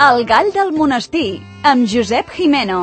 El gall del monestir, amb Josep Gimeno.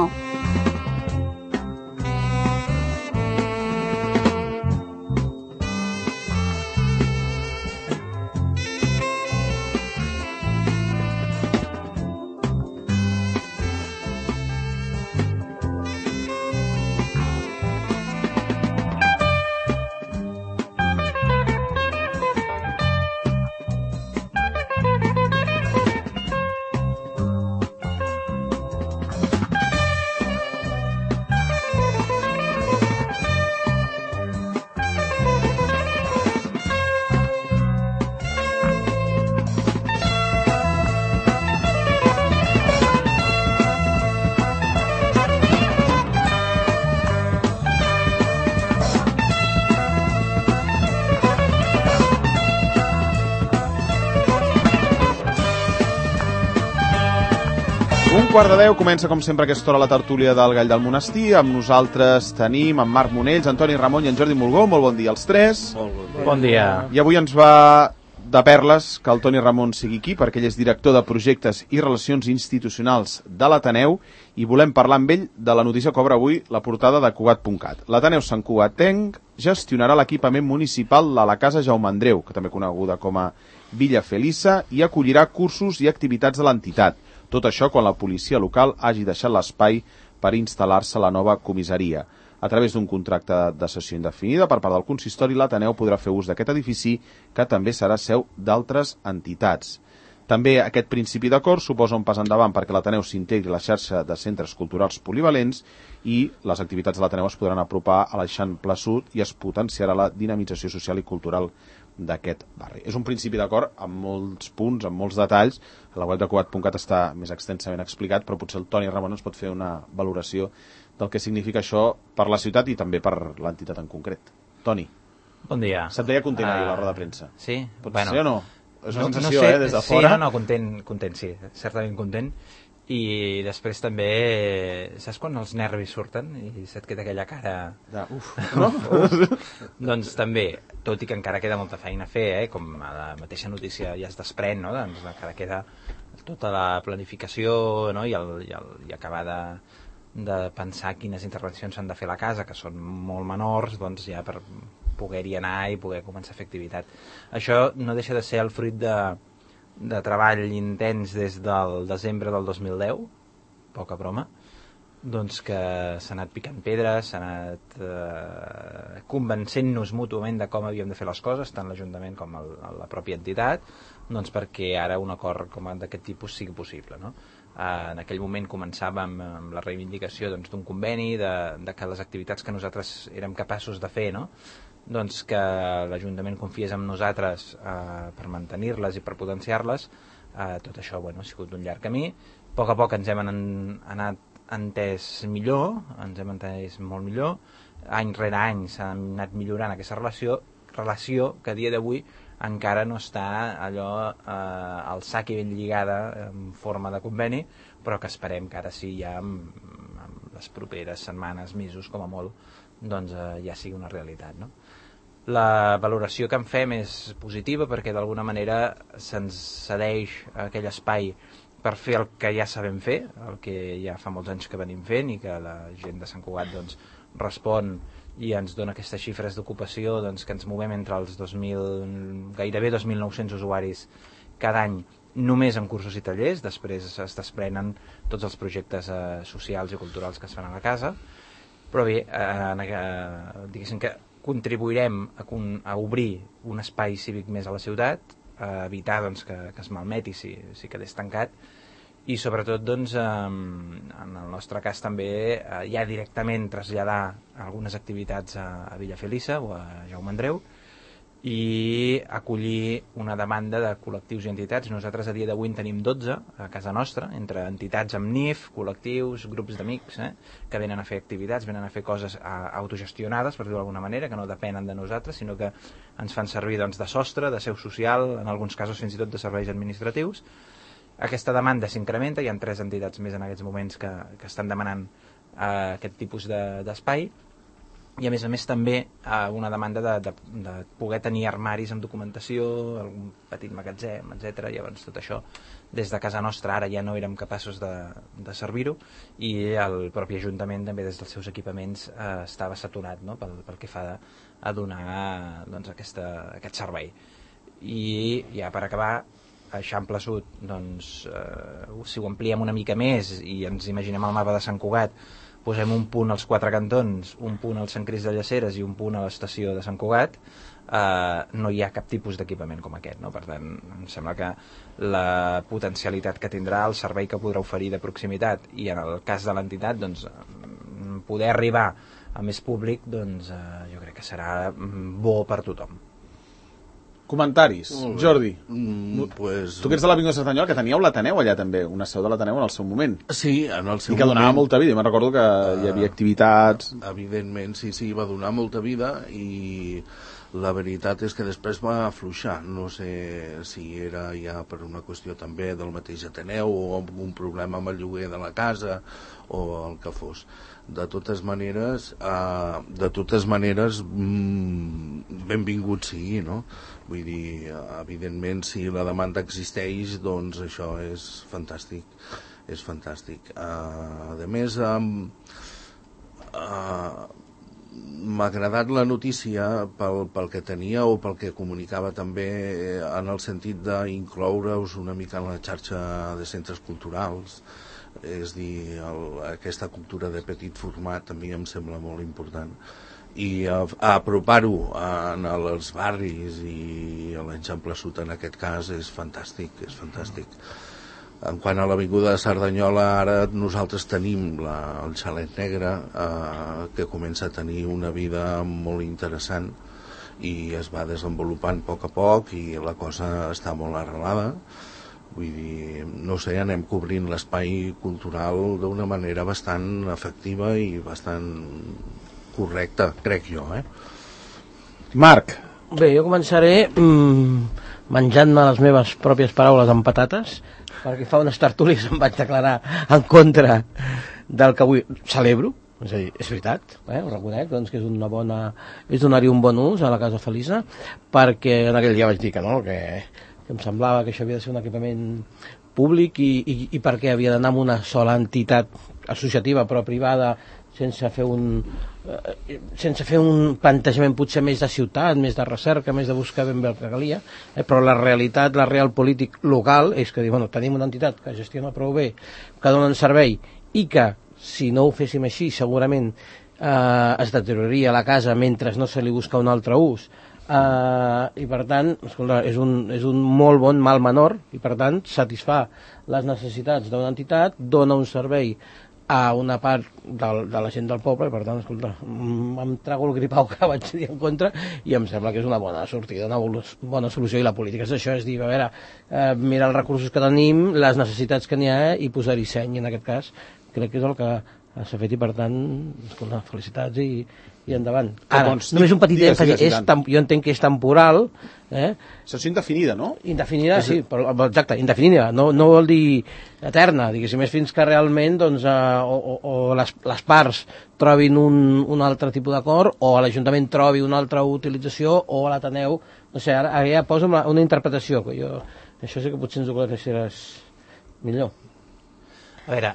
Quart de 10, comença com sempre aquesta hora la tertúlia del Gall del Monestir. Amb nosaltres tenim en Marc Monells, Antoni Ramon i en Jordi Mulgó. Molt bon dia als tres. Bon dia. I avui ens va de perles que el Toni Ramon sigui aquí, perquè ell és director de projectes i relacions institucionals de l'Ateneu, i volem parlar amb ell de la notícia que obre avui la portada de Cugat.cat. L'Ateneu Sant Cugatenc gestionarà l'equipament municipal de la Casa Jaume Andreu, que també coneguda com a Villa Felisa, i acollirà cursos i activitats de l'entitat. Tot això quan la policia local hagi deixat l'espai per instal·lar-se a la nova comissaria. A través d'un contracte de cessió indefinida per part del consistori, l'Ateneu podrà fer ús d'aquest edifici, que també serà seu d'altres entitats. També aquest principi d'acord suposa un pas endavant perquè l'Ateneu s'integri a la xarxa de centres culturals polivalents i les activitats de l'Ateneu es podran apropar a l'Eixample Sud i es potenciarà la dinamització social i cultural d'aquest barri. És un principi d'acord amb molts punts, amb molts detalls. A la web de Cugat.cat està més extensament explicat, però potser el Toni Ramon ens pot fer una valoració del que significa això per la ciutat i també per l'entitat en concret. Toni. Bon dia. Se't veia content ahir a la roda de premsa. Sí? Pot ser o no? És una sensació, no sé, des de fora. Sí, content, sí. Certament content. I després també, saps quan els nervis surten i se't queda aquella cara... No? Doncs també, tot i que encara queda molta feina a fer, com a la mateixa notícia ja es desprèn, no? Doncs encara queda tota la planificació, no? I acabar de pensar quines intervencions s'han de fer a la casa, que són molt menors, doncs ja per poder-hi anar i poder començar a fer activitat. Això no deixa de ser el fruit de treball intens des del desembre del 2010, poca broma, doncs que s'ha anat picant pedres, s'ha anat convencent-nos mútuament de com havíem de fer les coses, tant l'Ajuntament com la pròpia entitat, doncs perquè ara un acord com d'aquest tipus sigui possible, no? En aquell moment començàvem amb la reivindicació d'un conveni, de que les activitats que nosaltres érem capaços de fer, no? Doncs que l'Ajuntament confiés en nosaltres per mantenir-les i per potenciar-les. Tot això ha sigut un llarg camí. A poc ens hem anat entès millor, ens hem entès molt millor. Any rere any s'ha anat millorant aquesta relació que a dia d'avui encara no està allò al sac i ben lligada en forma de conveni, però que esperem que ara sí ja amb les properes setmanes, mesos com a molt, doncs ja sigui una realitat, no? La valoració que en fem és positiva perquè d'alguna manera se'ns cedeix aquell espai per fer el que ja sabem fer, el que ja fa molts anys que venim fent i que la gent de Sant Cugat doncs, respon i ens dona aquestes xifres d'ocupació, doncs, que ens movem entre els gairebé 2.900 usuaris cada any només en cursos i tallers. Després es desprenen tots els projectes socials i culturals que es fan a la casa, però bé, diguéssim que contribuirem a obrir un espai cívic més a la ciutat, a evitar doncs, que es malmeti si quedés tancat, i sobretot doncs, en el nostre cas també ja directament traslladar algunes activitats a Villa Felisa o a Jaume Andreu i acollir una demanda de col·lectius i entitats. Nosaltres a dia d'avui en tenim 12 a casa nostra, entre entitats amb NIF, col·lectius, grups d'amics, que venen a fer activitats, venen a fer coses autogestionades, per dir-ho d'alguna manera, que no depenen de nosaltres, sinó que ens fan servir doncs, de sostre, de seu social, en alguns casos fins i tot de serveis administratius. Aquesta demanda s'incrementa, hi ha 3 entitats més en aquests moments que estan demanant aquest tipus d'espai, i a més també una demanda de poder tenir armaris amb documentació, algun petit magatzem, etc. Llavors tot això des de casa nostra ara ja no érem capaços de servir-ho, i el propi Ajuntament també des dels seus equipaments estava saturat, no? pel que fa a donar doncs, aquest servei. I ja per acabar, Eixample Sud, doncs, si ho ampliem una mica més i ens imaginem el mapa de Sant Cugat, posem un punt als 4 cantons, un punt al Sant Crist de Llaceres i un punt a l'estació de Sant Cugat, no hi ha cap tipus d'equipament com aquest, no? Per tant, em sembla que la potencialitat que tindrà, el servei que podrà oferir de proximitat, i en el cas de l'entitat, doncs, poder arribar a més públic, doncs, jo crec que serà bo per tothom. Comentaris. Jordi, pues... tu que ets de l'Avinguda de Cerdanyola, que teníeu l'Ateneu allà també, una seu de l'Ateneu en el seu moment. Sí, en el seu moment. I que donava molta vida, me'n recordo que hi havia activitats... Evidentment, sí, va donar molta vida, i la veritat és que després va afluixar. No sé si era ja per una qüestió també del mateix Ateneu o un problema amb el lloguer de la casa o el que fos. De totes maneres, benvingut sigui, no? Vull dir, evidentment, si la demanda existeix, doncs això és fantàstic. És fantàstic. A més, m'ha agradat la notícia pel que tenia o pel que comunicava també, en el sentit d'incloure-us una mica en la xarxa de centres culturals. És dir, aquesta cultura de petit format també em sembla molt important, i apropar-ho als barris i a l'Eixample Sud en aquest cas és fantàstic, és fantàstic. En quant a l'Avinguda de Cerdanyola, ara nosaltres tenim el Xalet Negre, que comença a tenir una vida molt interessant i es va desenvolupant a poc i la cosa està molt arrelada. Vull dir, no sé, anem cobrint l'espai cultural d'una manera bastant efectiva i bastant correcta, crec jo, Marc. Bé, jo començaré menjant-me les meves pròpies paraules amb patates, perquè fa unes tertúlies em vaig declarar en contra del que avui celebro. És a dir, és veritat, ho reconec, doncs, que és donar-hi un bon ús a la Casa Felisa, perquè en aquell dia vaig dir que no, que em semblava que això havia de ser un equipament públic i perquè havia d'anar amb una sola entitat associativa però privada, sense fer un plantejament potser més de ciutat, més de recerca, més de buscar ben bé el que calia, però la realitat, la real polític local és que bueno, tenim una entitat que gestiona prou bé, que dona un servei, i que si no ho féssim així segurament es deterioraria la casa mentre no se li busca un altre ús. I per tant, escolta, és un molt bon mal menor, i per tant satisfà les necessitats d'una entitat, dona un servei a una part de la gent del poble, i per tant, escolta, em trago el gripau que vaig dir en contra, i em sembla que és una bona sortida, una bona solució. I la política és això, és dir, a veure, mirar els recursos que tenim, les necessitats que n'hi ha, i posar-hi seny, en aquest cas crec que és el que s'ha fet, i per tant, escolta, felicitats i endavant. Ara, només un petit èmfasi, jo entenc que és temporal. Sessió indefinida, no? Indefinida, sí, però, exacte, indefinida, no vol dir eterna, diguéssim, és fins que realment doncs, o les parts trobin un altre tipus d'acord, o l'Ajuntament trobi una altra utilització, o a l'Ateneu, no sé, ara ja poso una interpretació, que jo, això sí que potser ens ho aclareixeràs millor. A veure,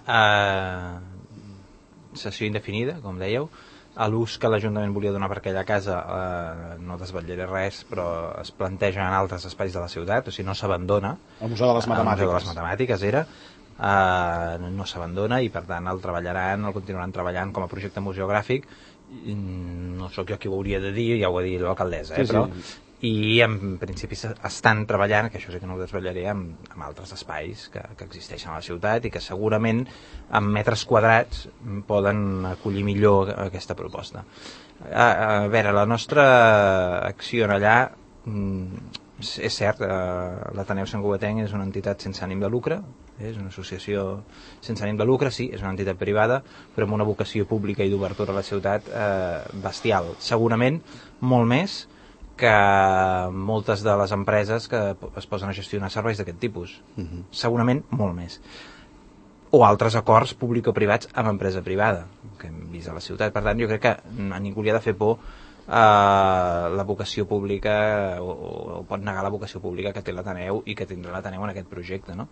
sessió indefinida, com dèieu, a l'ús que l'Ajuntament volia donar per aquella casa no desvetllaré res, però es planteja en altres espais de la ciutat, o sigui, no s'abandona. El Museu de les Matemàtiques. El Museu de les Matemàtiques era, no s'abandona, i per tant el continuaran treballant com a projecte museogràfic. No sóc jo qui ho hauria de dir, ja ho ha dit l'alcaldessa, però... I en principi estan treballant, que això sí que no ho desvetllaré, amb altres espais que existeixen a la ciutat i que segurament amb metres quadrats poden acollir millor aquesta proposta. A veure, la nostra acció allà, és cert, l'Ateneu Sant Cugatenc és una entitat sense ànim de lucre, és una associació sense ànim de lucre, sí, és una entitat privada, però amb una vocació pública i d'obertura a la ciutat bestial. Segurament molt més que moltes de les empreses que es posen a gestionar serveis d'aquest tipus. Segurament molt més. o altres acords público-privats amb empresa privada que hem vist a la ciutat. Per tant, jo crec que a ningú li ha de fer por la vocació pública o pot negar la vocació pública que té l'Ateneu i que tindrà l'Ateneu en aquest projecte, no?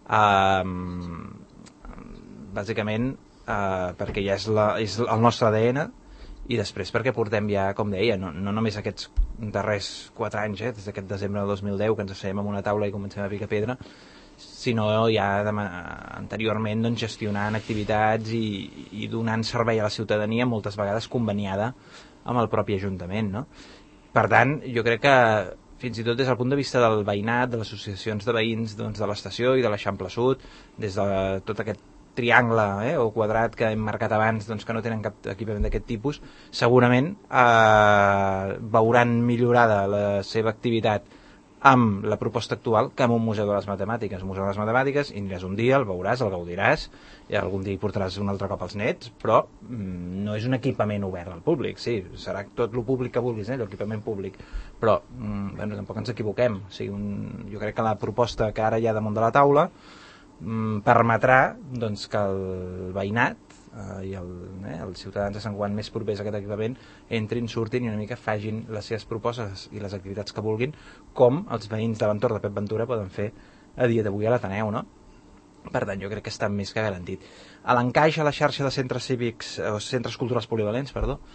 Bàsicament perquè ja és el nostre ADN, i després perquè portem ja, com deia, no només aquests darrers 4 anys, des d'aquest desembre del 2010 que ens asseiem en una taula i comencem a picar pedra, sinó ja anteriorment doncs, gestionant activitats i donant servei a la ciutadania, moltes vegades conveniada amb el propi Ajuntament, no? Per tant, jo crec que fins i tot des del punt de vista del veïnat, de les associacions de veïns doncs, de l'estació i de l'Eixample Sud, des de tot aquest triangle o quadrat que hem marcat abans, doncs, que no tenen cap equipament d'aquest tipus, segurament veuran millorada la seva activitat amb la proposta actual que amb un museu de les matemàtiques. Un museu de les matemàtiques, aniràs un dia, el veuràs, el gaudiràs, i algun dia hi portaràs un altre cop als nets, però no és un equipament obert al públic. Sí, serà tot el públic que vulguis, l'equipament públic, però bueno, tampoc ens equivoquem. O sigui, jo crec que la proposta que ara hi ha damunt de la taula permetrà doncs, que el veïnat i els ciutadans de Sant Joan més propers a aquest equipament entrin, surtin i una mica facin les seves propostes i les activitats que vulguin, com els veïns de l'entorn de Pep Ventura poden fer a dia d'avui a l'Ateneu, no? Per tant, jo crec que està més que garantit. A l'encaix a la xarxa de centres cívics o centres culturals polivalents,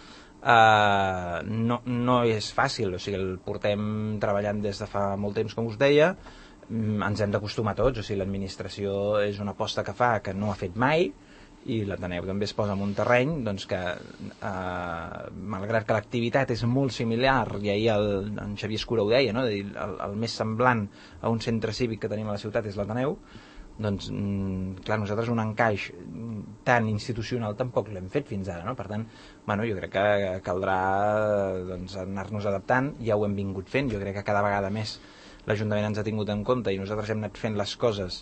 no és fàcil, o sigui, el portem treballant des de fa molt temps, com us deia. Ens hem d'acostumar tots, o sigui, l'administració és una aposta que fa que no ha fet mai, i l'Ateneu també es posa en un terreny doncs, que malgrat que l'activitat és molt similar, i ahir en Xavier Escura ho deia, no? El més semblant a un centre cívic que tenim a la ciutat és l'Ateneu, doncs clar, nosaltres un encaix tan institucional tampoc l'hem fet fins ara, no? Per tant, bueno, jo crec que caldrà doncs, anar-nos adaptant. Ja ho hem vingut fent, jo crec que cada vegada més l'Ajuntament ens ha tingut en compte i nosaltres hem anat fent les coses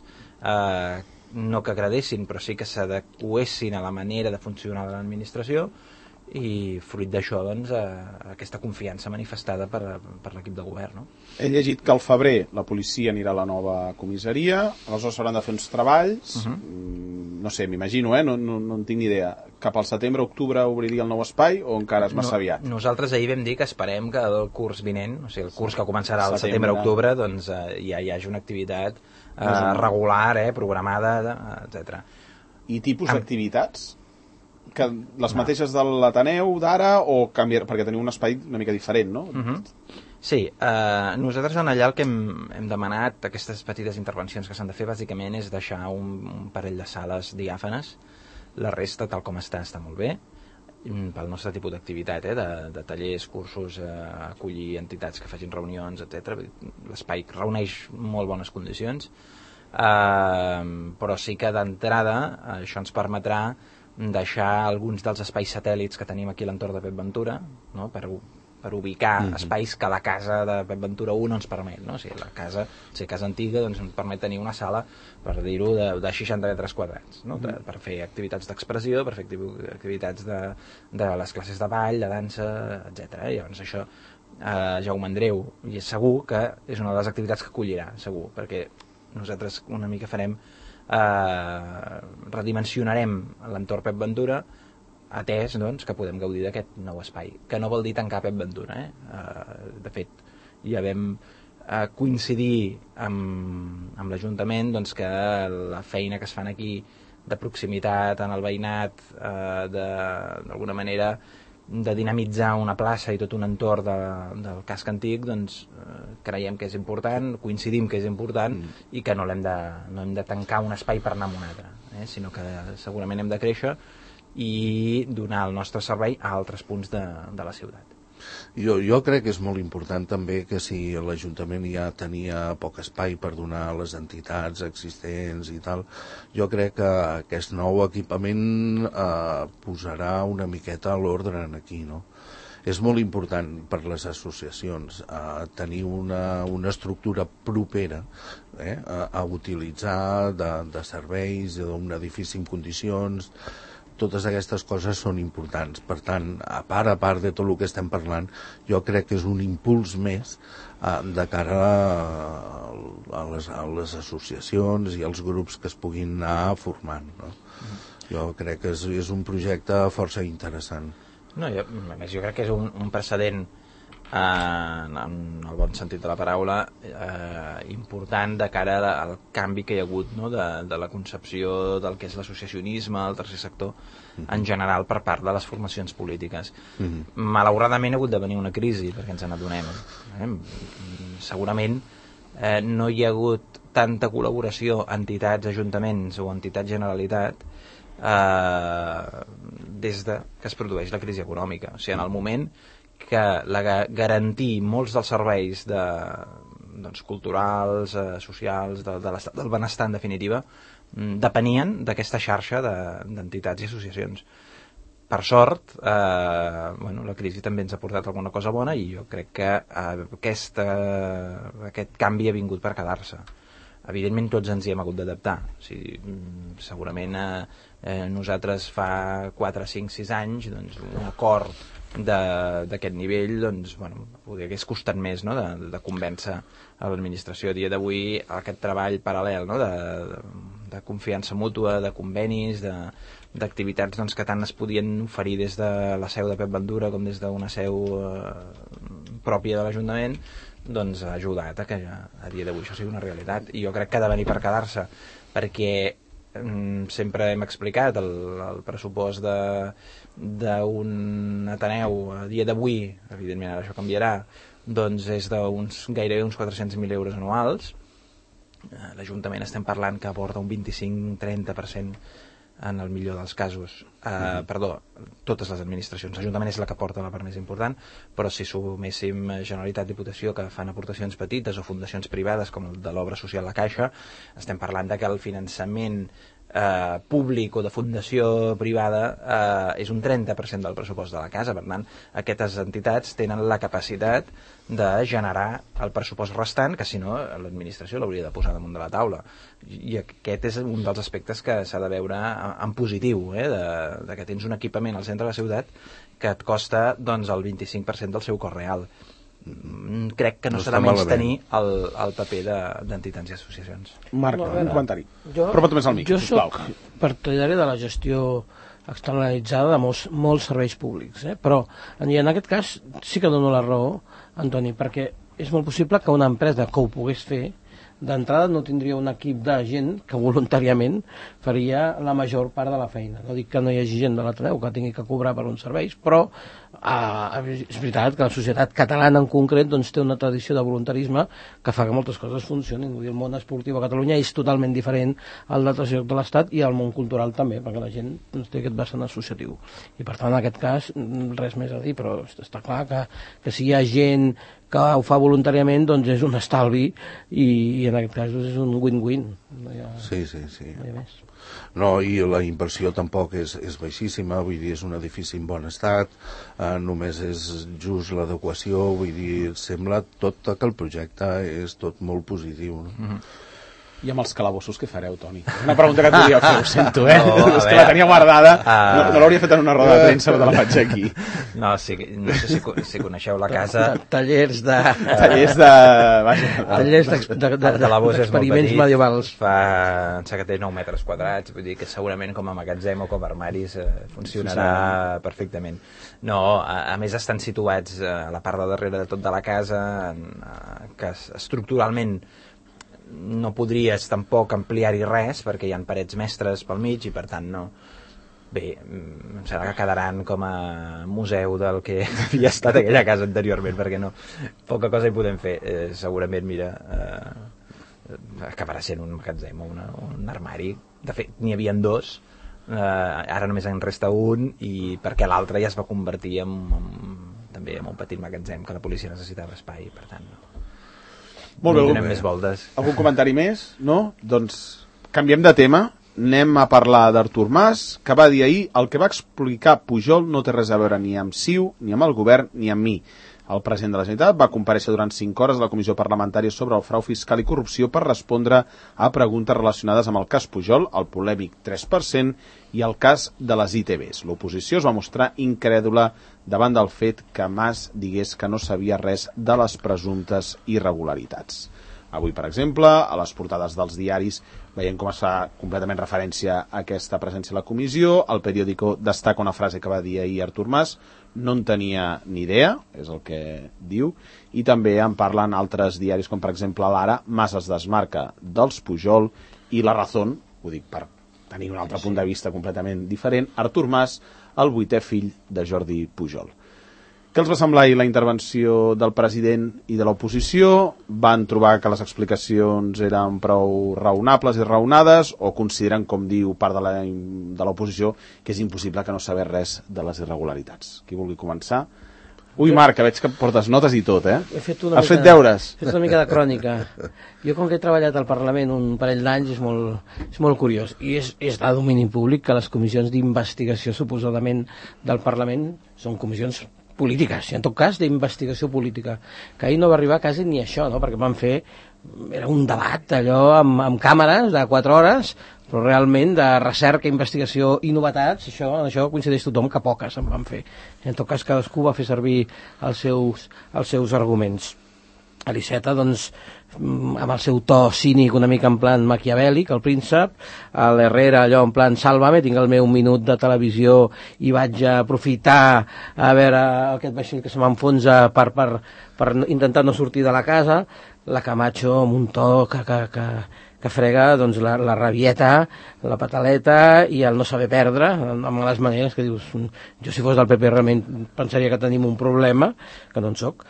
no que agradessin, però sí que s'adequessin a la manera de funcionar de l'administració, i fruit d'això doncs, aquesta confiança manifestada per l'equip de govern, no? He llegit que al febrer la policia anirà a la nova comissaria, aleshores s'hauran de fer uns treballs, no sé, m'imagino, no en tinc ni idea. Cap al setembre, octubre obriria el nou espai o encara és massa aviat? Nosaltres ahir vam dir que esperem que el curs vinent, o sigui, el curs que començarà al setembre-octubre, doncs ja hi hagi una activitat regular, programada, etc. I tipus d'activitats? Que les mateixes de l'Ateneu d'ara o canviar, perquè teniu un espai una mica diferent, no? Sí, nosaltres en allà el que hem demanat, aquestes petites intervencions que s'han de fer bàsicament és deixar un parell de sales diàfanes, la resta tal com està molt bé pel nostre tipus d'activitat, de tallers, cursos, acollir entitats que facin reunions, etc. L'espai reuneix molt bones condicions, però sí que d'entrada això ens permetrà deixar alguns dels espais satèl·lits que tenim aquí a l'entorn de Pep Ventura, no? per ubicar espais que la casa de Pep Ventura 1 no ens permet, no? O sigui, la casa antiga doncs, ens permet tenir una sala, per dir-ho, de 60 metres quadrats, no? Per fer activitats d'expressió, per fer activitats de les classes de ball, de dansa, etc. I llavors això Jaume Andreu, i és segur que és una de les activitats que acollirà, segur, perquè nosaltres una mica farem redimensionarem l'entorn Pep Ventura, atès doncs, que podem gaudir d'aquest nou espai, que no vol dir tancar Pep Ventura, de fet ja vam coincidir amb l'Ajuntament doncs, que la feina que es fan aquí de proximitat en el veïnat, d'alguna manera de dinamitzar una plaça i tot un entorn del casc antic, doncs creiem que és important, coincidim que és important, i que no hem de tancar un espai per anar a un altre, sinó que segurament hem de créixer i donar el nostre servei a altres punts de la ciutat. Jo crec que és molt important també que si l'Ajuntament ja tenia poc espai per donar a les entitats existents i tal, jo crec que aquest nou equipament posarà una miqueta a l'ordre aquí, no? És molt important per les associacions tenir una estructura propera a utilitzar de serveis, d'un edifici en condicions. totes aquestes coses són importants. Per tant, a part de tot el que estem parlant, jo crec que és un impuls més de cara a les associacions i als grups que es puguin anar formant, no? Jo crec que és un projecte força interessant. No, jo crec que és un precedent en el bon sentit de la paraula important de cara al canvi que hi ha hagut, no? de la concepció del que és l'associacionisme, el tercer sector en general per part de les formacions polítiques. Malauradament ha hagut de venir una crisi perquè ens n'adonem. Segurament no hi ha hagut tanta col·laboració entitats, ajuntaments o entitats Generalitat des de que es produeix la crisi econòmica. O sigui, en el moment que garantir molts dels serveis culturals, socials, de l'estat del benestar, en definitiva, depenien d'aquesta xarxa d'entitats i associacions. Per sort, la crisi també ens ha portat alguna cosa bona i jo crec que aquest canvi ha vingut per quedar-se. Evidentment tots ens hi hem hagut d'adaptar. O sigui, segurament nosaltres fa 4, 5, 6 anys un acord d'aquest nivell potser hagués costat més, no? de convèncer a l'administració. A dia d'avui aquest treball paral·lel, no? de confiança mútua, de convenis, d'activitats que tant es podien oferir des de la seu de Pep Bandura com des d'una seu pròpia de l'Ajuntament, ha ajudat a que a dia d'avui això sigui una realitat. I jo crec que ha de venir per quedar-se, perquè sempre hem explicat el pressupost d'un Ateneu a dia d'avui, evidentment ara això canviarà, és gairebé uns 400.000 euros anuals. L'Ajuntament estem parlant que aporta un 25-30% en el millor dels casos. Totes les administracions. L'Ajuntament és la que aporta la part més important, però si suméssim Generalitat, Diputació, que fan aportacions petites, o fundacions privades com el de l'obra social La Caixa, estem parlant de que el finançament públic o de fundació privada és un 30% del pressupost de la casa. Per tant, aquestes entitats tenen la capacitat de generar el pressupost restant, que si no l'administració l'hauria de posar damunt de la taula. I aquest és un dels aspectes que s'ha de veure en positiu, de que tens un equipament al centre de la ciutat que et costa el 25% del seu cost real. Crec que no serà menys tenir el paper d'entitats i associacions. Marc, un comentari. Però pot més al micro, sisplau. Jo soc partidari de la gestió externalitzada de molts serveis públics, però en aquest cas sí que dono la raó, Antoni, perquè és molt possible que una empresa que ho pogués fer d'entrada no tindria un equip de gent que voluntàriament faria la major part de la feina. No dic que no hi hagi gent de l'Ateneu que tingui que cobrar per uns serveis, però és veritat que la societat catalana en concret té una tradició de voluntarisme que fa que moltes coses funcionin. El món esportiu a Catalunya és totalment diferent al d'altres llocs de l'Estat i al món cultural també, perquè la gent té aquest vessant associatiu. I per tant, en aquest cas, res més a dir, però està clar que si hi ha gent que ho fa voluntàriament, és un estalvi i en aquest cas és un win-win. No hi ha, sí. No hi ha més. No, i la inversió tampoc és baixíssima, vull dir, és un edifici en bon estat, només és just l'adequació, vull dir, sembla tot que el projecte és tot molt positiu, no? I amb els calabossos què fareu, Toni? Una pregunta que et volia fer, ho sento, és que la tenia guardada, no l'hauria fet en una roda de premsa, però te la faig aquí. No sé si coneixeu la casa. Tallers d'experiments medievals. Em sembla que té 9 metres quadrats, vull dir que segurament com a magatzem o com a armaris funcionarà perfectament. No, a més estan situats a la part de darrere de tot de la casa, que estructuralment no podries tampoc ampliar-hi res perquè hi ha parets mestres pel mig i per tant no. Bé, em sembla que quedaran com a museu del que havia estat aquella casa anteriorment, perquè no, poca cosa hi podem fer. Segurament, mira, acabarà sent un magatzem o un armari. De fet, n'hi havia 2, ara només en resta un, i perquè l'altre ja es va convertir també en un petit magatzem que la policia necessitava espai, per tant no. Molt bé, donem més voltes. Algun comentari més? No? Doncs canviem de tema, anem a parlar d'Artur Mas, que va dir ahir: el que va explicar Pujol no té res a veure ni amb CiU, ni amb el govern, ni amb mi. El president de la Generalitat va comparèixer durant 5 hores a la Comissió Parlamentària sobre el frau fiscal i corrupció per respondre a preguntes relacionades amb el cas Pujol, el polèmic 3% i el cas de les ITVs. L'oposició es va mostrar incrèdula davant del fet que Mas digués que no sabia res de les presumptes irregularitats. Avui, per exemple, a les portades dels diaris veiem com es fa completament referència a aquesta presència a la comissió. El periòdico destaca una frase que va dir ahir Artur Mas: no en tenia ni idea, és el que diu, i també en parlen altres diaris, com per exemple l'Ara. Mas es desmarca dels Pujol, i La Razón, ho dic per tenir un altre punt de vista completament diferent, Artur Mas, el 8è fill de Jordi Pujol. Què els va semblar ahir la intervenció del president i de l'oposició? Van trobar que les explicacions eren prou raonables i raonades, o consideren, com diu part de l'oposició, que és impossible que no sabés res de les irregularitats? Qui vulgui començar? Ui, Marc, que veig que portes notes i tot, eh? Has fet deures? He fet una mica de crònica. Jo, com que he treballat al Parlament un parell d'anys, és molt curiós. I és de domini públic que les comissions d'investigació, suposadament, del Parlament són comissions polítiques, i en tot cas d'investigació política, que ahir no va arribar quasi ni això, no? Perquè van fer, era un debat allò amb càmeres de 4 hores, però realment de recerca, investigació i novetats, això coincideix tothom que poques en van fer. En tot cas, cadascú va fer servir els seus arguments. A l'Iceta, doncs, amb el seu to cínic una mica en plan maquiavèlic, el príncep, a l'Herrera allò en plan sálvame, tinc el meu minut de televisió i vaig aprofitar a veure aquest vaixell que se m'enfonsa per intentar no sortir de la casa. La Camacho amb un to que frega doncs, la rabieta, la pataleta i el no saber perdre, amb les maneres que dius, jo si fos del PP realment pensaria que tenim un problema, que no en soc.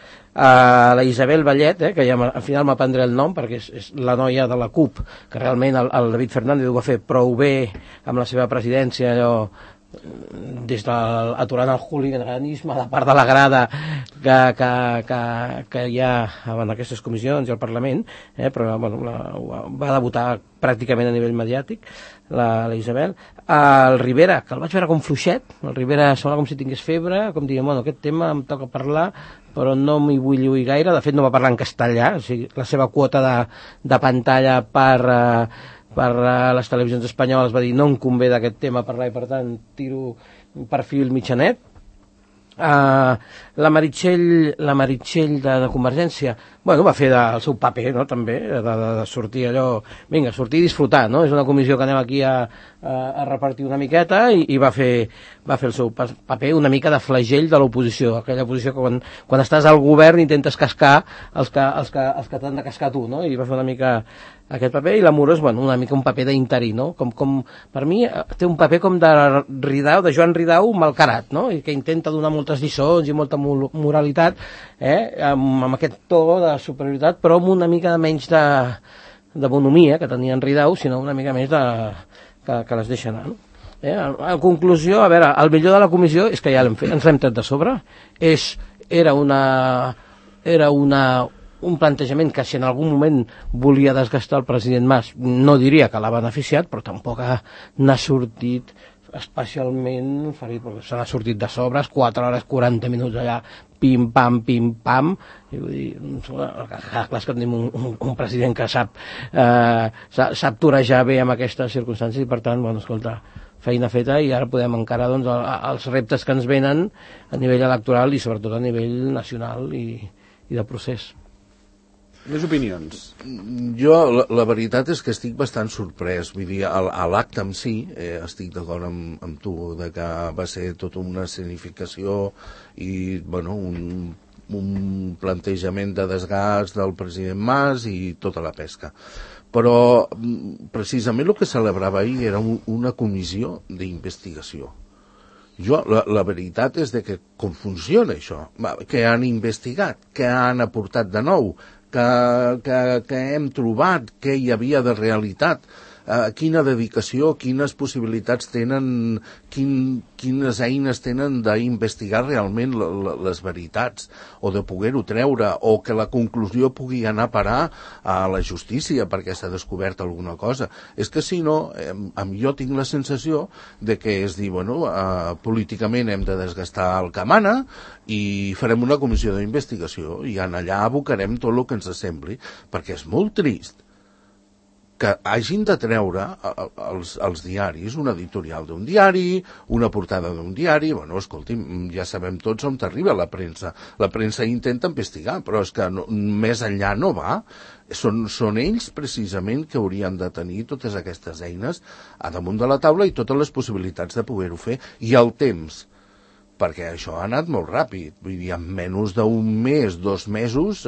La Isabel Vallet, que ja al final m'aprendré el nom perquè és la noia de la CUP, que realment el David Fernández ho va fer prou bé amb la seva presidència, allò des aturant el hooliganisme a la part de la grada que hi ha en aquestes comissions i al Parlament, però bueno, va debutar pràcticament a nivell mediàtic la Isabel. El Rivera, que el vaig veure com fluixet, el Rivera sembla com si tingués febre, com diguem, bueno, aquest tema em toca parlar però no m'hi vull lluir gaire. De fet no va parlar en castellà, o sigui, la seva quota de pantalla per les televisions espanyoles va dir no em convé d'aquest tema parlar i per tant tiro un perfil mitjanet. La Meritxell de Convergència, bueno, va fer el seu paper, no? També de sortir allò, vinga, sortir i disfrutar, no? És una comissió que anem aquí a repartir una miqueta i va fer el seu paper una mica de flagell de l'oposició, aquella oposició que quan estàs al govern intentes cascar els que t'han de cascar tu, no? I va fer una mica aquest paper, i l'Amorós, bueno, una mica un paper d'interí, no? Com per mi té un paper com de Joan Ridao malcarat, no? I que intenta donar moltes lliçons i molta moralitat, amb aquest to de superioritat, però amb una mica menys de bonomia que tenia en Ridao, sinó una mica més que les deixa anar, no? En conclusió, a veure, el millor de la comissió és que ja ens l'hem tret de sobre. Era un plantejament que si en algun moment volia desgastar el president Mas, no diria que l'ha beneficiat, però tampoc n'ha sortit especialment ferit, perquè se n'ha sortit de sobres, 4 hores 40 minuts allà, pim-pam, i vull dir, clar, és que tenim un president que sap torejar bé amb aquestes circumstàncies, i per tant, bueno, escolta, feina feta, i ara podem encarar doncs, els reptes que ens venen a nivell electoral i sobretot a nivell nacional i de procés. Més opinions? Jo, la veritat és que estic bastant sorprès. Vull dir, a l'acte en si, estic d'acord amb tu, de que va ser tota una escenificació i, bueno, un plantejament de desgast del president Mas i tota la pesca. Però, precisament el que celebrava ahir era una comissió d'investigació. La veritat és de que com funciona això, que han investigat, que han aportat de nou, que hem trobat, que hi havia de realitat. quina dedicació, quines possibilitats tenen, quines eines tenen d'investigar realment les veritats, o de poder-ho treure, o que la conclusió pugui anar a parar a la justícia perquè s'ha descobert alguna cosa. És que si no, jo tinc la sensació de que és dir, bueno, políticament hem de desgastar el que mana i farem una comissió d'investigació i allà abocarem tot el que ens sembli, perquè és molt trist que hagin de treure els diaris, un editorial d'un diari, una portada d'un diari. Bueno, escolti'm, ja sabem tots on t'arriba la premsa. La premsa intenta investigar, però és que més enllà no va. Són ells, precisament, que haurien de tenir totes aquestes eines a damunt de la taula i totes les possibilitats de poder-ho fer. I el temps, perquè això ha anat molt ràpid. Vull dir, en menys d'un mes, 2 mesos,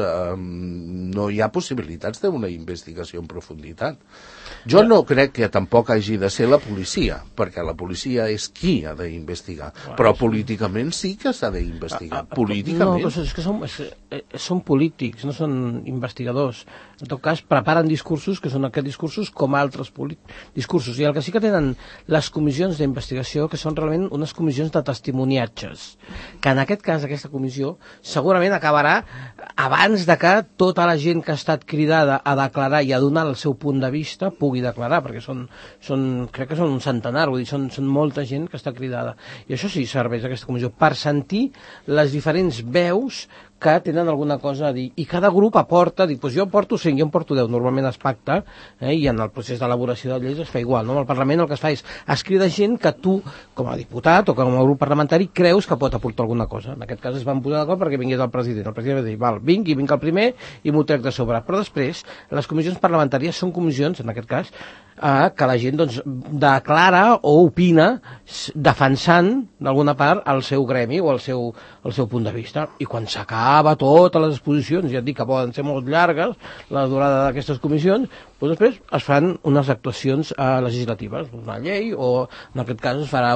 no hi ha possibilitats d'una investigació en profunditat. Jo no crec que tampoc hagi de ser la policia, perquè la policia és qui ha d'investigar, però políticament sí que s'ha d'investigar. Políticament. No, és que són polítics, no són investigadors. En tot cas, preparen discursos que són aquests discursos com altres discursos. I el que sí que tenen les comissions d'investigació, que són realment unes comissions de testimoniatges, que en aquest cas, aquesta comissió, segurament acabarà abans de que tota la gent que ha estat cridada a declarar i a donar el seu punt de vista pugui declarar, perquè crec que són un centenar, vull dir, són molta gent que està cridada. I això sí serveix aquesta comissió, per sentir les diferents veus que tenen alguna cosa a dir, i cada grup aporta, dic, doncs jo porto 5, jo en porto 10, normalment es pacta, i en el procés d'elaboració de lleis es fa igual, no? Al Parlament el que es fa és, es crida gent que tu, com a diputat o com a grup parlamentari, creus que pot aportar alguna cosa. En aquest cas es van posar d'acord perquè vingués el president va dir, val, vinc el primer i m'ho trec de sobre. Però després, les comissions parlamentàries són comissions, en aquest cas, que la gent doncs, declara o opina defensant d'alguna part el seu gremi o el seu punt de vista, i quan s'acaba totes les exposicions, ja et dic que poden ser molt llargues la durada d'aquestes comissions, doncs després es fan unes actuacions legislatives, una llei, o en aquest cas es farà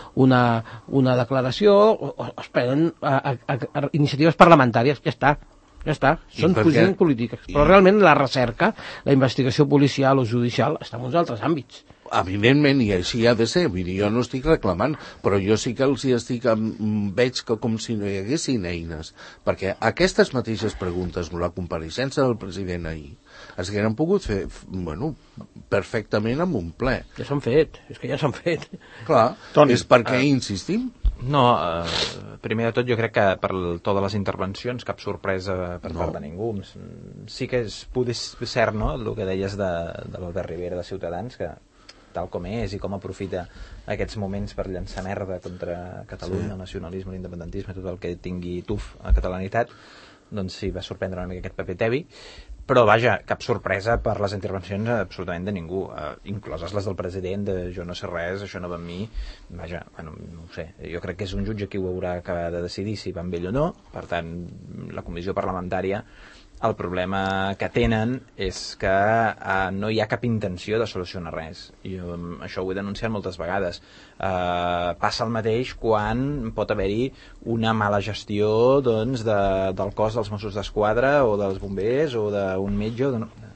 una declaració, o es prenen iniciatives parlamentàries, ja està, són posicions polítiques. Però realment la recerca, la investigació policial o judicial està en uns altres àmbits. Evidentment, i així ha de ser. Vull dir, jo no estic reclamant, però jo sí que veig que com si no hi haguessin eines, perquè aquestes mateixes preguntes, la compareixença del president ahir, es hagueren pogut fer, bueno, perfectament amb un ple. Ja s'han fet, és que ja s'han fet. Clar, Toni, és perquè insistim. No, primer de tot jo crec que per totes les intervencions cap sorpresa per part de ningú. Sí que és cert, no?, el que deies de l'Albert Rivera de Ciutadans, que tal com és i com aprofita aquests moments per llançar merda contra Catalunya, el nacionalisme, l'independentisme, tot el que tingui tuf a catalanitat, doncs sí, va sorprendre una mica aquest paper tebi. Però, vaja, cap sorpresa per les intervencions absolutament de ningú, incloses les del president, de jo no sé res, això no va amb mi. Vaja, bueno, no ho sé, jo crec que és un jutge qui ho haurà acabat de decidir si va amb ell o no. Per tant, la comissió parlamentària, el problema que tenen és que no hi ha cap intenció de solucionar res. Jo això ho he denunciat moltes vegades. Passa el mateix quan pot haver-hi una mala gestió, doncs, del cos dels Mossos d'Esquadra o dels bombers o d'un metge o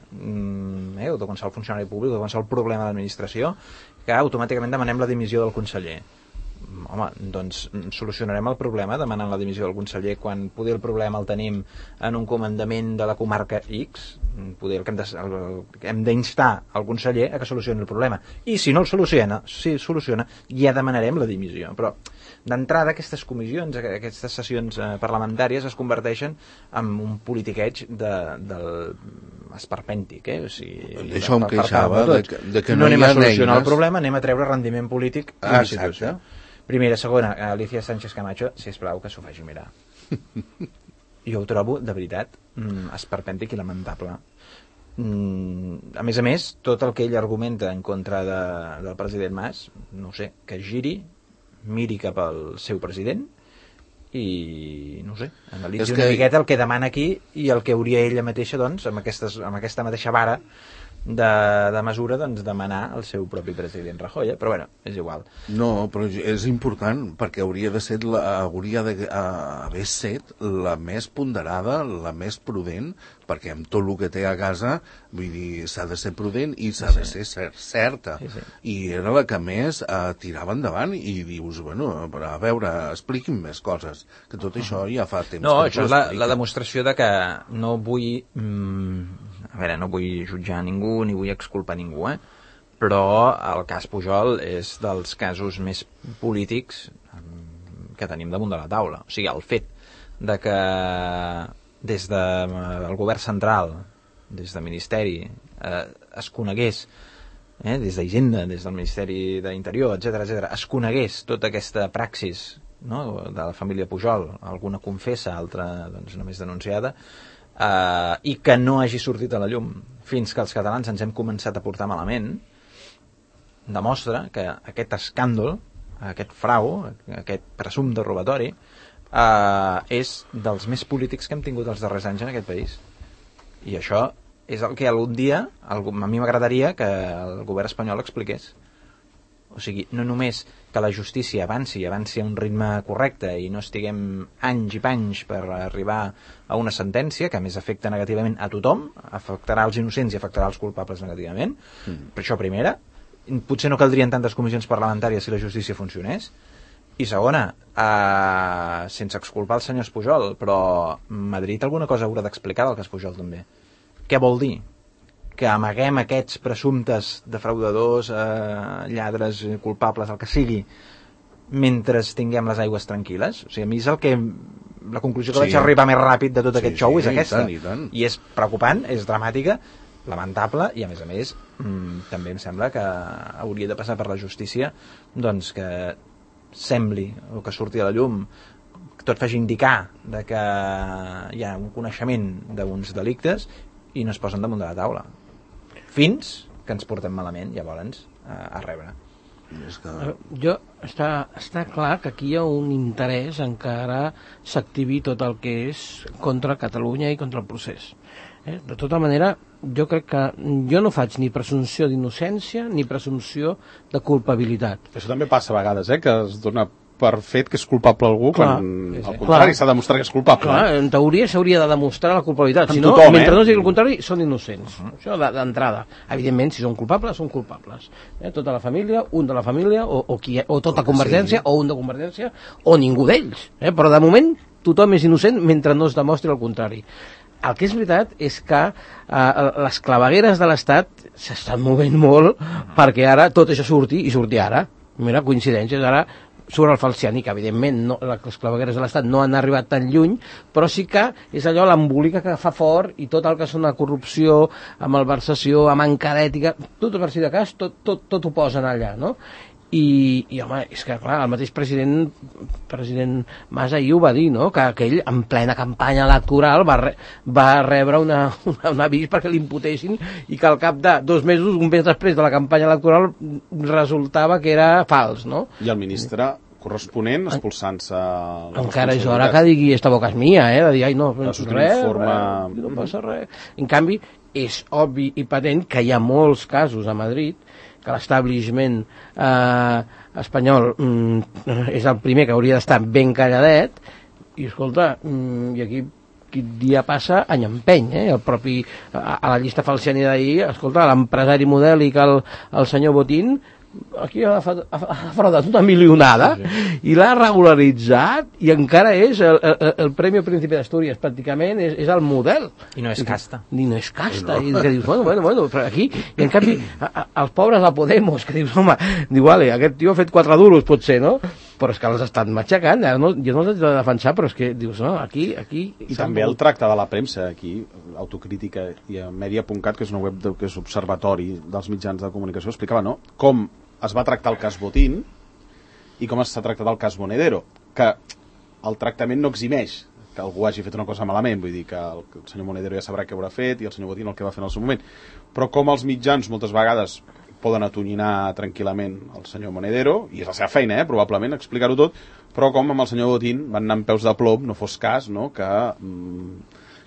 de qualsevol funcionari públic o de qualsevol problema de l'administració, que automàticament demanem la dimissió del conseller. Home, doncs solucionarem el problema demanant la dimissió del conseller quan poder el problema el tenim en un comandament de la comarca X, poder el que hem d'instar al conseller a que solucioni el problema, i si no el soluciona, ja demanarem la dimissió. Però d'entrada aquestes comissions, aquestes sessions parlamentàries es converteixen en un politiqueig del esperpèntic, o sigui, d'això em queixava, de que no anem a solucionar el problema, anem a treure rendiment polític a la institució. Primera, segona, Alicia Sánchez Camacho, sisplau, que s'ho faci mirar. Jo ho trobo, de veritat, esperpèntic i lamentable. A més, tot el que ell argumenta en contra del president Mas, no sé, que giri, miri cap al seu president i, no sé, analitzi una miqueta el que demana aquí i el que hauria ella mateixa, doncs, amb aquesta mateixa vara, de mesura doncs, demanar el seu propi president Rajoy, però bueno, és igual. No, però és important perquè hauria d'haver set la més ponderada, la més prudent, perquè amb tot el que té a casa, vull dir, s'ha de ser prudent i s'ha de ser certa. I era la que més tirava endavant i dius, bueno, a veure, expliqui'm més coses, que tot això ja fa temps. No, això és la demostració de que no vull... a veure, no vull jutjar ningú ni vull exculpar ningú, però el cas Pujol és dels casos més polítics que tenim damunt de la taula. O sigui, el fet de que des del govern central, des del Ministeri, es conegués, des d'Hisenda, des del Ministeri d'Interior, etc, es conegués tota aquesta praxis, no?, de la família Pujol, alguna confessa, altra doncs, només denunciada, i que no hagi sortit a la llum fins que els catalans ens hem començat a portar malament, demostra que aquest escàndol, aquest frau, aquest presumpte robatori, és dels més polítics que hem tingut els darrers anys en aquest país. I això és el que algun dia a mi m'agradaria que el govern espanyol expliqués. O sigui, no només que la justícia avanci a un ritme correcte i no estiguem anys i panys per arribar a una sentència que a més afecta negativament a tothom, afectarà els innocents i afectarà els culpables negativament, per això primera, potser no caldrien tantes comissions parlamentàries si la justícia funcionés, i segona, sense exculpar els senyors Pujol, però Madrid alguna cosa haurà d'explicar del cas Pujol també. Què vol dir? Que amaguem aquests presumptes defraudadors, lladres, culpables, el que sigui, mentre tinguem les aigües tranquil·les? O sigui, a mi és la conclusió que vaig arribar més ràpid de tot aquest show és aquesta. I és preocupant, és dramàtica, lamentable, i a més, també em sembla que hauria de passar per la justícia doncs que sembli, o que surti a la llum, que tot faci indicar de que hi ha un coneixement d'uns delictes i no es posen damunt de la taula. Fins que ens portem malament, llavors, a rebre. Està clar que aquí hi ha un interès en que ara s'activi tot el que és contra Catalunya i contra el procés. De tota manera, jo crec que jo no faig ni presumpció d'innocència ni presumpció de culpabilitat. Això també passa a vegades, que es dona per fet que és culpable algú, quan al contrari s'ha de demostrar que és culpable. Clar, en teoria s'hauria de demostrar la culpabilitat. Si no, mentre no sigui el contrari, són innocents. Això d'entrada. Evidentment, si són culpables, són culpables. Tota la família, un de la família, o tota Convergència, o un de Convergència, o ningú d'ells. Però de moment tothom és innocent mentre no es demostri el contrari. El que és veritat és que les clavegueres de l'Estat s'estan movent molt perquè ara tot això surti, i surti ara. Mira, coincidències, ara surt el Falciani, que evidentment les clavegueres de l'Estat no han arribat tan lluny, però sí que és allò l'embolica que fa fort, i tot el que són la corrupció, amb malversació, amb manca d'ètica, tot per si de cas, tot ho posen allà, no? I home, és que clar, el mateix president Mas ahir ho va dir, no?, que aquell en plena campanya electoral va rebre un avís perquè l'imputessin, i que al cap de 2 mesos, un mes després de la campanya electoral, resultava que era fals, no? I el ministre corresponent expulsant-se... Encara és hora que digui esta boca és mia, de dir, ai, no passa res. En canvi, és obvi i patent que hi ha molts casos a Madrid que l'establishment espanyol és el primer que hauria d'estar ben calladet, i escolta, i aquí dia passa any empeny, el propi a la llista Falciani d'ahir, escolta, l'empresari modèlic, el senyor Botín, aquí ha fraudat una milionada, i l'ha regularitzat, i encara és el Premi Príncipe d'Astúries, pràcticament és el model. I no és casta. I que dius, bueno, però aquí, i en canvi, els pobres de Podemos, que dius, home, vale, aquest tio ha fet 4 duros, potser, no? Però és que els estan matxacant, jo no els haig de defensar, però és que dius, no, aquí... I també el tracte de la premsa, aquí, Autocrítica i a Media.cat, que és una web que és observatori dels mitjans de comunicació, explicava, no?, com es va tractar el cas Botín i com s'ha tractat el cas Monedero, que el tractament no eximeix que algú hagi fet una cosa malament, vull dir que el senyor Monedero ja sabrà què haurà fet i el senyor Botín el que va fer en el seu moment, però com els mitjans moltes vegades poden atonyinar tranquil·lament el senyor Monedero, i és la seva feina, probablement, explicar-ho tot, però com amb el senyor Botín van anar amb peus de plom, no fos cas, no?, que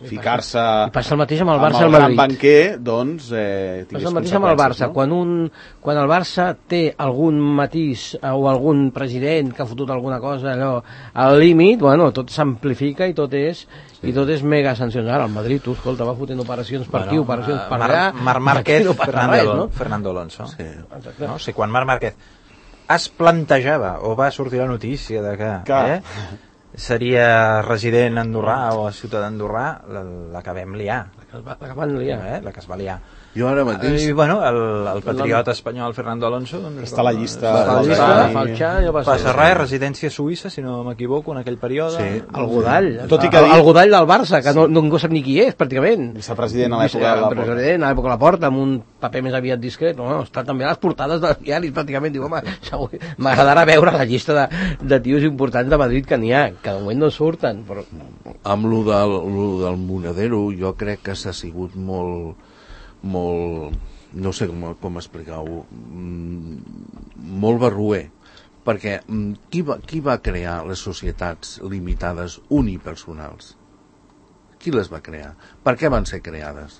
ficar-se I passa el mateix amb el Barça al gran Madrid. banquer, doncs Passa el mateix amb el Barça. no? Quan el Barça té algun matís o algun president que ha fotut alguna cosa allò al límit, bueno, tot s'amplifica i tot és mega sancionar. Al Madrid, tu, escolta, va fotent operacions per aquí, operacions per allà... Marc Márquez, no Fernando Alonso. Sí. No? O sigui, quan Marc Márquez es plantejava o va sortir la notícia de que seria resident andorrà o ciutadà andorrà, l'acabem liar. La que van liar. La que es va liar. Jo ara mateix... I, bueno, el patriota espanyol Fernando Alonso... Doncs, està a la llista. Ja passa res, residència suïssa, si no m'equivoco, en aquell període. Sí. El Godall. Tot i que el Godall del Barça, que ningú sap ni qui és, pràcticament. Vicepresident a l'època de la Porta. President a l'època de la Porta, amb un paper més aviat discret. No, està també a les portades dels diaris, pràcticament. Diu, home, m'agradarà veure la llista de tios importants de Madrid que n'hi ha, que de moment no surten. Però... Amb lo del Monedero, jo crec que s'ha sigut molt, no sé com explicar-ho, molt barroer, perquè qui va crear les societats limitades unipersonals? Qui les va crear? Per què van ser creades?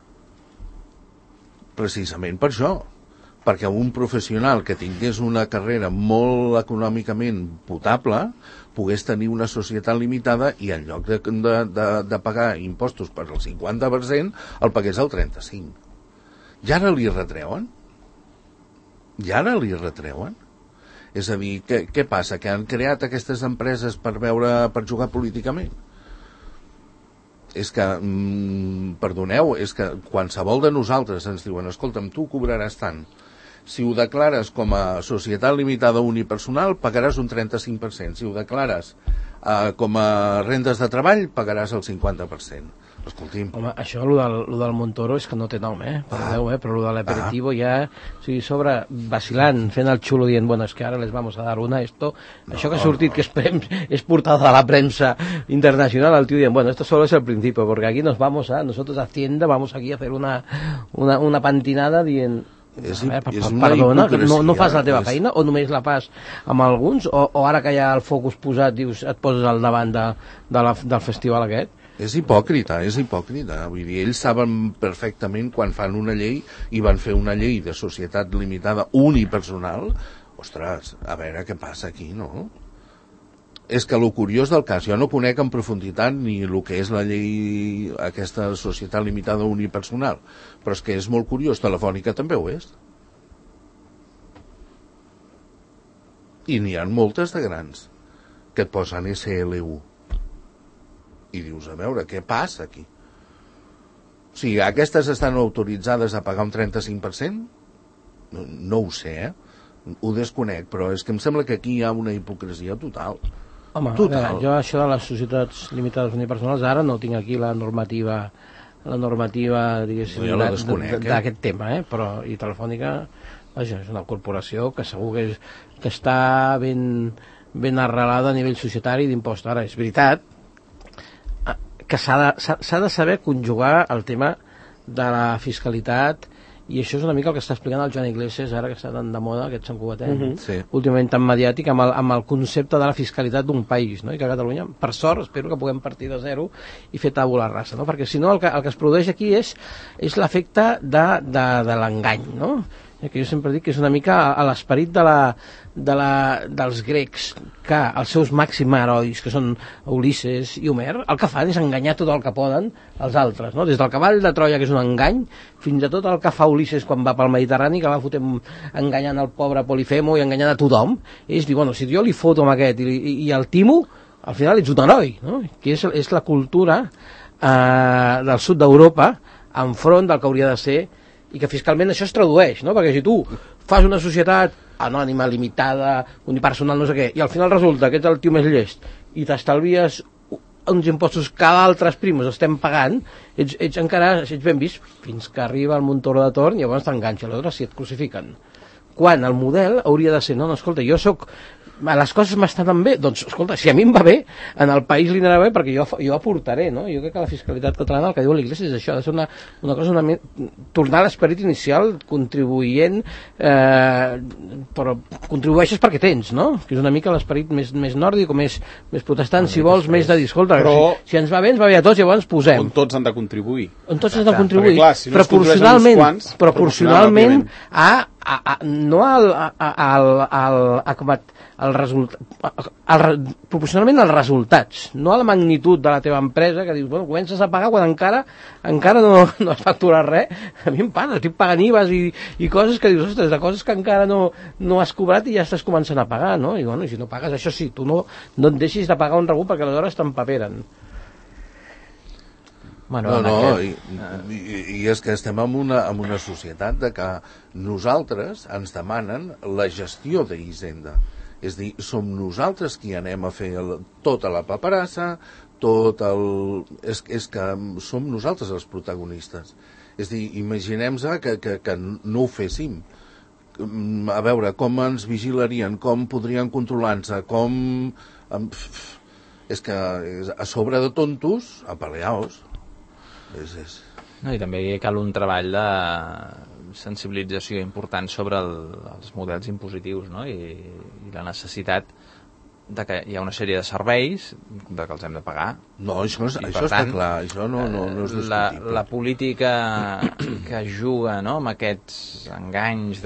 Precisament per això, perquè un professional que tingués una carrera molt econòmicament potable pogués tenir una societat limitada i en lloc de pagar impostos per al 50% el pagués al 35%. I ara li retreuen? És a dir, què passa? Que han creat aquestes empreses per jugar políticament? És que, perdoneu, és que qualsevol de nosaltres ens diuen, escolta'm, tu cobraràs tant. Si ho declares com a societat limitada unipersonal, pagaràs un 35%. Si ho declares com a rendes de treball, pagaràs el 50%. Escolti'm. Home, això, lo del Montoro, és que no té nom, perdoneu, però lo de l'aperitivo ja, o sigui, sobre vacilant, fent el xulo dient, bueno, es que ara les vamos a dar una, esto, això que ha sortit, que és portada a la premsa internacional, el tio dient, bueno, esto solo es el principio, porque aquí nosotros Hacienda, vamos aquí a hacer una pantinada dient... Perdona, no fas la teva feina o només la fas amb alguns o ara que hi ha el focus posat dius, et poses al davant del festival aquest? És hipòcrita. Vull dir, ells saben perfectament quan fan una llei i van fer una llei de societat limitada unipersonal. Ostres, a veure què passa aquí, no? És que el curiós del cas, jo no conec en profunditat ni el que és la llei, aquesta societat limitada unipersonal, però és que és molt curiós, Telefònica també ho és. I n'hi ha moltes de grans que et posen SLU. I dius, a veure, què passa aquí? O sigui, aquestes estan autoritzades a pagar un 35%? No ho sé, ho desconec, però és que em sembla que aquí hi ha una hipocresia total. Home, veure, jo això de les societats limitades unipersonals ara no tinc aquí la normativa diguéssim, d'aquest tema, però i Telefònica, vaja, és una corporació que segur que està ben arrelada a nivell societari d'impost. Ara, és veritat que s'ha de saber conjugar el tema de la fiscalitat, i això és una mica el que està explicant el Joan Iglesias ara que està tan de moda, aquest Sant Cugatet, sí, últimament tan mediàtic, amb el concepte de la fiscalitat d'un país, no? I que a Catalunya, per sort, espero que puguem partir de zero i fer tabula rasa, no? Perquè si no el que es produeix aquí és l'efecte de l'engany, no? Que jo sempre dic que és una mica a l'esperit dels grecs, que els seus màxims herois, que són Ulisses i Homer, el que fan és enganyar tot el que poden els altres, no? Des del cavall de Troia, que és un engany, fins a tot el que fa Ulisses quan va pel Mediterrani, que va fotent enganyant el pobre Polifemo i enganyant a tothom. Ells diuen, bueno, si jo li foto amb aquest i el timo, al final ets un heroi, no? Que és la cultura del sud d'Europa enfront del que hauria de ser, i que fiscalment això es tradueix, no? Perquè si tu fas una societat anònima, limitada, unipersonal, no sé què, i al final resulta que ets el tio més llest i t'estalvies uns impostos que altres primos estem pagant, ets ben vist fins que arriba el Montoro de torn i llavors t'enganxa, aleshores si et crucifiquen. Quan el model hauria de ser, no, escolta, jo sóc les coses m'estan bé, doncs escolta, si a mi em va bé, en el país li anarà bé perquè jo aportaré, no? Jo crec que la fiscalitat catalana, el que diu l'Iglésia és això, ha de ser una cosa tornar a l'esperit inicial, contribuint, però contribueixes perquè tens, no? Que és una mica l'esperit més nòrdic o més protestant, si vols, més de dir, escolta, però si ens va bé a tots, llavors posem. On tots han de contribuir. On tots han de contribuir, perquè, clar, si no proporcionalment proporcionalment als resultats, no a la magnitud de la teva empresa, que dius, bueno, comences a pagar quan encara no has facturat res. A mi em passa, estic pagant IVAs i coses que dius, ostres, de coses que encara no has cobrat i ja estàs començant a pagar, no? I bueno, si no pagues, això sí, tu no et deixis de pagar un rebut perquè aleshores t'empaperen. Bueno, i és que estem en una societat de que nosaltres ens demanen la gestió d'Hisenda. És a dir, som nosaltres qui anem a fer tota la paperassa, és que som nosaltres els protagonistes. És a dir, imaginem-nos que no ho féssim. A veure, com ens vigilarien, com podrien controlar-nos, És que a sobre de tontos, apaleaos. No, i també cal un treball de sensibilització important sobre els models impositius, no? I la necessitat de que hi ha una sèrie de serveis de que els hem de pagar. No, això està clar, això no és discutible. La política que juga, no?, amb aquests enganys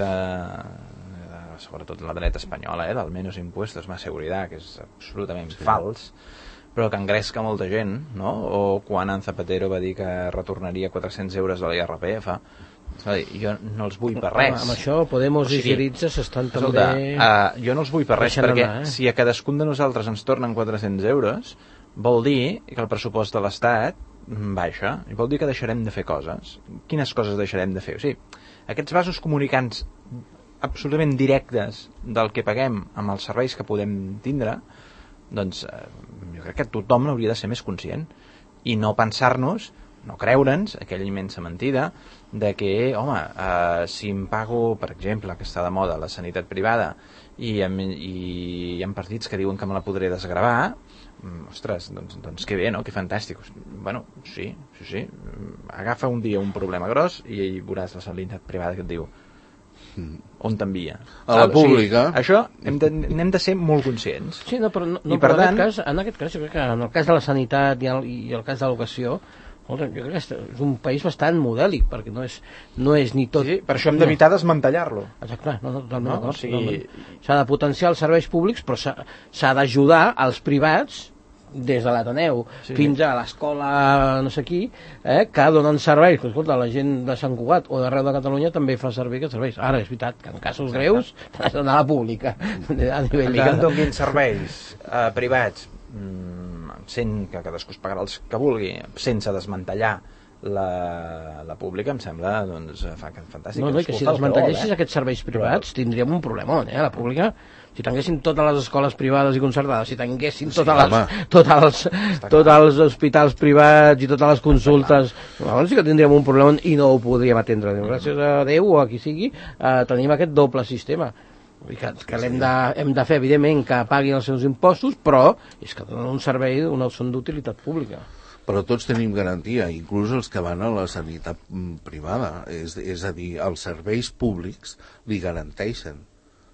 sobretot la dreta espanyola, del menos impuestos, más seguridad, que és absolutament fals, però que engresca molta gent, no? O quan en Zapatero va dir que retornaria 400 euros de l'IRPF, jo no els vull per res. Amb això Podemos i Syriza s'estan també... Jo no els vull per res, perquè si a cadascun de nosaltres ens tornen 400 euros, vol dir que el pressupost de l'Estat baixa, i vol dir que deixarem de fer coses. Quines coses deixarem de fer? O sigui, aquests vasos comunicants absolutament directes del que paguem amb els serveis que podem tindre, doncs jo crec que tothom n'hauria de ser més conscient i no pensar-nos, no creure'ns aquella immensa mentida de que, home, si em pago, per exemple, que està de moda la sanitat privada i hi ha partits que diuen que me la podré desgravar, ostres, doncs que bé, no? Que fantàstic. Bueno, sí, agafa un dia un problema gros i veuràs la sanitat privada que et diu on t'envia. A la pública. O sigui, això n'hem de ser molt conscients. Sí, no, però en aquest cas, jo crec que en el cas de la sanitat i el cas de l'educació, jo crec que és un país bastant modèlic, perquè no és ni tot... Sí, per això hem d'evitar desmantellar-lo. Exacte, totalment d'acord. S'ha de potenciar els serveis públics, però s'ha d'ajudar als privats des de l'Ateneu fins a l'escola no sé qui, que donen serveis, que escolta, la gent de Sant Cugat o d'arreu de Catalunya també fa servir aquests serveis. Ara, és veritat que en casos greus has d'anar a la pública a nivell que em donin serveis privats sent que cadascú es pagarà els que vulgui, sense desmantellar la pública, em sembla fantàstic. No, i que si desmantellessis aquests serveis privats tindríem un problemon, la pública. Si tanguessin totes les escoles privades i concertades, si tanguessin tots els hospitals privats i totes les consultes, llavors sí que tindríem un problema i no ho podríem atendre. Gràcies a Déu o a qui sigui, tenim aquest doble sistema. Que hem de fer, evidentment, que paguin els seus impostos, però és que donen un servei, són d'utilitat pública. Però tots tenim garantia, inclús els que van a la sanitat privada. És a dir, els serveis públics li garanteixen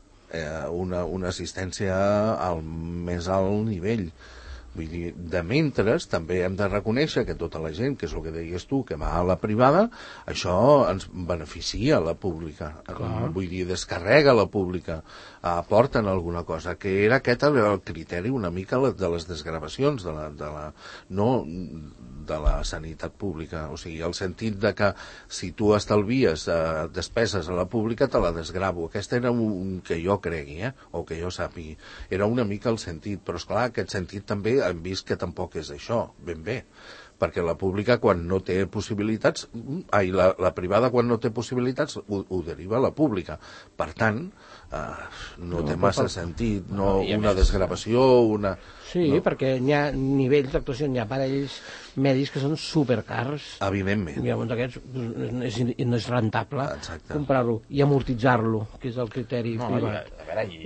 una assistència al més alt nivell. Vull dir, de mentres també hem de reconèixer que tota la gent, que és el que deies tu, que va a la privada, això ens beneficia a la pública. Vull dir, descarrega la pública, aporten alguna cosa, que era aquest el criteri una mica de les desgravacions no de la sanitat pública, o sigui, el sentit de que si tu estalvies despeses a la pública te la desgravo. Aquest era un que jo cregui, o que jo sàpigui, era una mica el sentit, però esclar, aquest sentit també hem vist que tampoc és això, ben bé, perquè la pública quan no té possibilitats, la privada quan no té possibilitats ho deriva a la pública. Per tant, no té massa sentit, una desgravació, Sí, perquè hi ha nivells d'actuació, hi ha aparells mèdics que són supercars. Evidentment. I llavors aquests no és rentable comprar-lo i amortitzar-lo, que és el criteri privat. A veure, i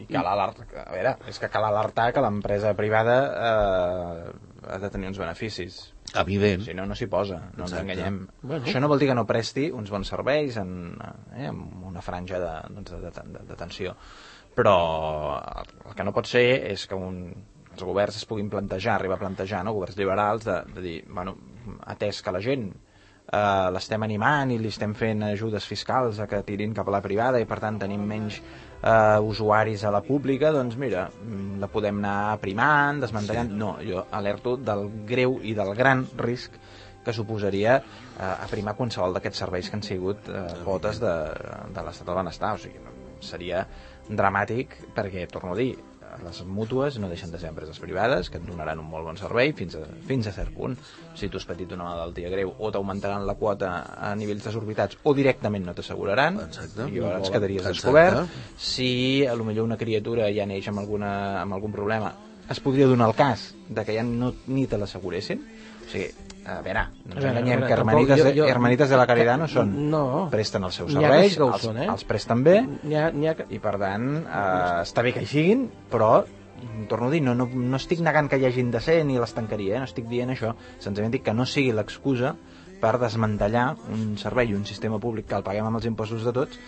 cal alertar, a veure, és que cal alertar que l'empresa privada ha de tenir uns beneficis. Evident. Si no, no s'hi posa, no ens enganyem. Bueno. Això no vol dir que no presti uns bons serveis amb una franja d'atenció. Però el que no pot ser és que els governs es puguin plantejar, arribar a plantejar, no? Governs liberals, de dir, bueno, atès que la gent l'estem animant i li estem fent ajudes fiscals a que tirin cap a la privada i per tant tenim menys usuaris a la pública, doncs mira, la podem anar aprimant, desmantellant. No, jo alerto del greu i del gran risc que suposaria aprimar qualsevol d'aquests serveis que han sigut potes de l'estat del benestar. O sigui, seria dramàtic perquè, torno a dir, les mútues no deixen de ser empreses privades que et donaran un molt bon servei fins a cert punt. Si tu has patit una malaltia greu o t'augmentaran la quota a nivells desorbitats o directament no t'asseguraran, i llavors quedaries descobert. Si potser una criatura ja neix amb algun problema, es podria donar el cas de que ja ni te l'asseguressin. O sigui, a veure, no ens enganyem que Hermanitas de la Caridad no són... Presten els seus serveis, els presten bé, i per tant està bé que hi siguin, però torno a dir, no estic negant que hi hagin de ser ni les tancaria, no estic dient això, senzillament dic que no sigui l'excusa per desmantellar un servei i un sistema públic que el paguem amb els impostos de tots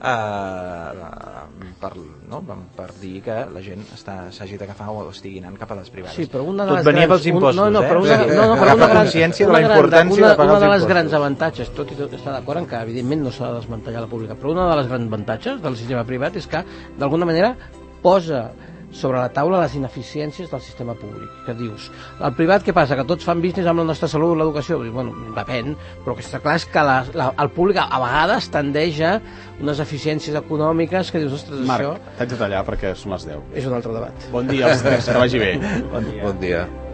per dir que la gent s'hagi d'agafar o estigui anant cap a les privades. Sí, però una de les tot venia pels impostos, agafar consciència de la importància de pagar els impostos. Una de les grans avantatges, tot i tot està d'acord en que evidentment no s'ha de desmantellar la pública, però una de les grans avantatges del sistema privat és que d'alguna manera posa sobre la taula les ineficiències del sistema públic, que dius, el privat què passa? Que tots fan business amb la nostra salut, l'educació? Bueno, depèn, però que està clar és que el públic a vegades tendeix a unes eficiències econòmiques que dius, ostres, Marc, això... t'haig de tallar perquè són les 10. És un altre debat. Bon dia als 3, que vagi bé. Bon dia.